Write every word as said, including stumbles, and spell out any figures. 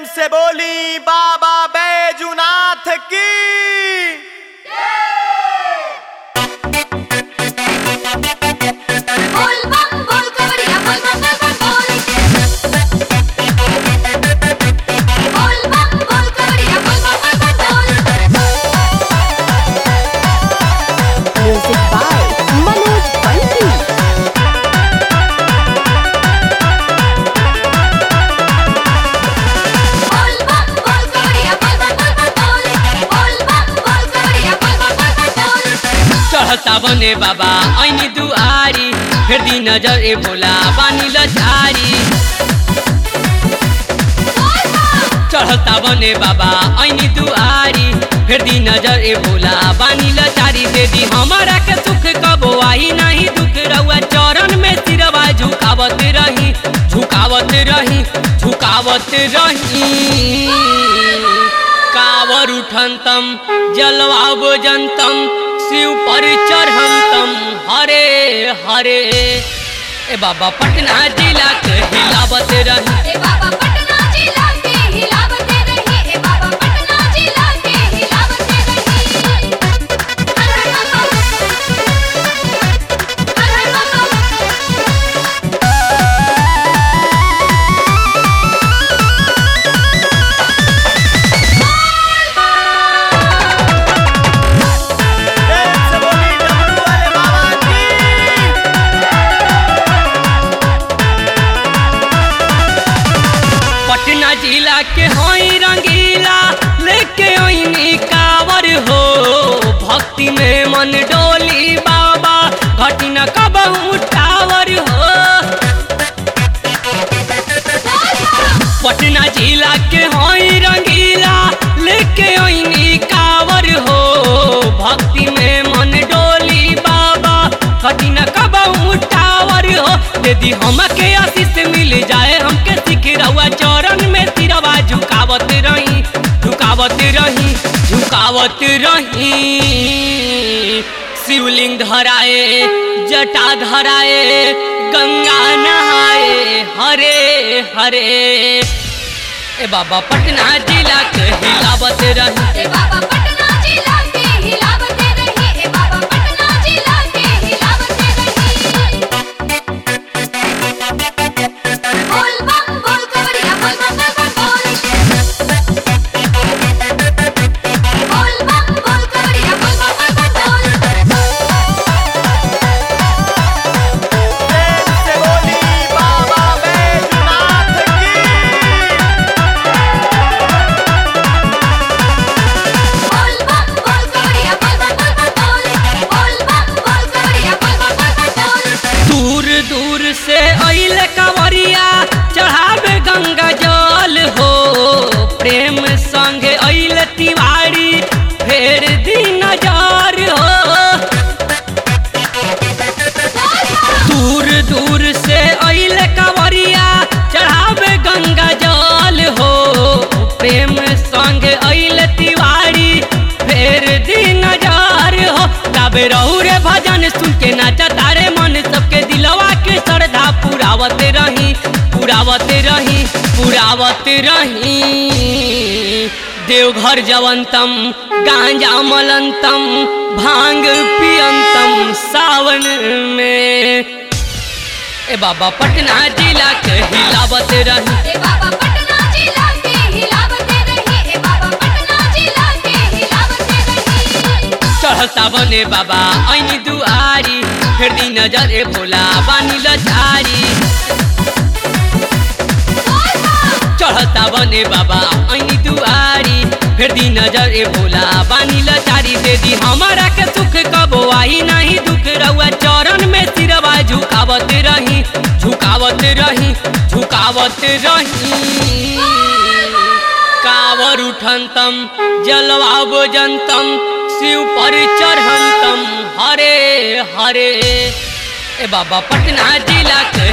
से बोली बाबा बैजूनाथ की। बोल बम बोल कवरिया बोल बम बम बोल बोल बम बोल कवरिया बोल बम बम बोल। Music by Manoj Bunty. बोल बम बोल कवरिया बोल बम बम बोल बोल बम बोल कवरिया बोल बम बम बोल। चढ़ता बने बाबा ऐनी दुआरी फिर दी नजर ए भोला बानी लचारी। चढ़ता बने बाबा ऐनी दुआरी फिर दी नजर ए भोला बानी लचारी। दे दी हमारा के सुख कबो आई नहीं दुख रहुआ चरण में सिरवा झुकावत रही झुकावत रही झुकावत रही। कावर उठंतम जलवा बोजंतम शिव पर चढ़ंतम हरे हरे। ए बाबा पटना जिला के हिलावत रही। ए बाबा पटना जिला के हिलावत रही। ए बाबा पटना जिला के हिलावत रही। हर हर महादेव हर हर महादेव। प्रेम से बोली डमरू वाले बाबा की। पटना जिला के होई रंगीला लेके ओइनी कावर हो। भक्ति में मन डोली बाबा घटी न कबहू टावर हो। पटना जिला के होई रंगीला लेके ओइनी कावर हो। भक्ति में मन डोली बाबा घटी न कबहू टावर हो। यदि हमके आशीष मिल जाए हमके सिख रहुआ चरण में सिरवा झुकावत रही झुकावत रही झुकावत रही। शिवलिंग धराए जटा धराए गंगा नहाए हरे हरे। ए बाबा पटना जिला के हिलावत रही। ए बाबा पटना जिला के हिलावत रही। ए बाबा पटना जिला के हिलावत रही। बोल बम बोल कवरिया बोल बम बम बोल बोल बम बोल कवरिया बोल बम बम बोल। प्रेम से बोली बाबा बैजूनाथ की। बोल बम बोल कवरिया बोल बम बम बोल बोल बम बोल कवरिया बोल बम बम बोल। दूर दूर से अइल कंवरिया चढ़ावे गंगा जल हो। प्रेम संगे अइल तिवारी फेर दी नजर हो। दूर दूर से अइल कंवरिया चढ़ावे गंगा जल हो। प्रेम संगे अइल तिवारी फेर दी नजर हो। गावे रहू रे भजन सुन के नाचा तारे मन सबके दिलवा के श्रद्धा पुरावत रही पुरावत रही पुरावत रही। देवघर जवंतम गांजा मलंतम भांग पियंतम सावन में। ए बाबा पटना जिला के हिलावत रही। ए बाबा पटना जिला के हिलावत रही। ए बाबा पटना जिला के हिलावत रही। चढ़ता बने बाबा ऐनी दुआरी फिर दी नजर ए भोला बानी लचारी। चढ़ता बने बाबा ऐनी दुआरी फिर दी नजर ए भोला बानी लचारी। दे दी हमारा के सुख कबो आई नहीं दुख रहुआ चरण में सिरवा झुकावत रही झुकावत रही झुकावत रही। कावर उठंतम जलवा बोजंतम शिव पर चढ़ंतम हरे हरे। ए बाबा पटना जिला के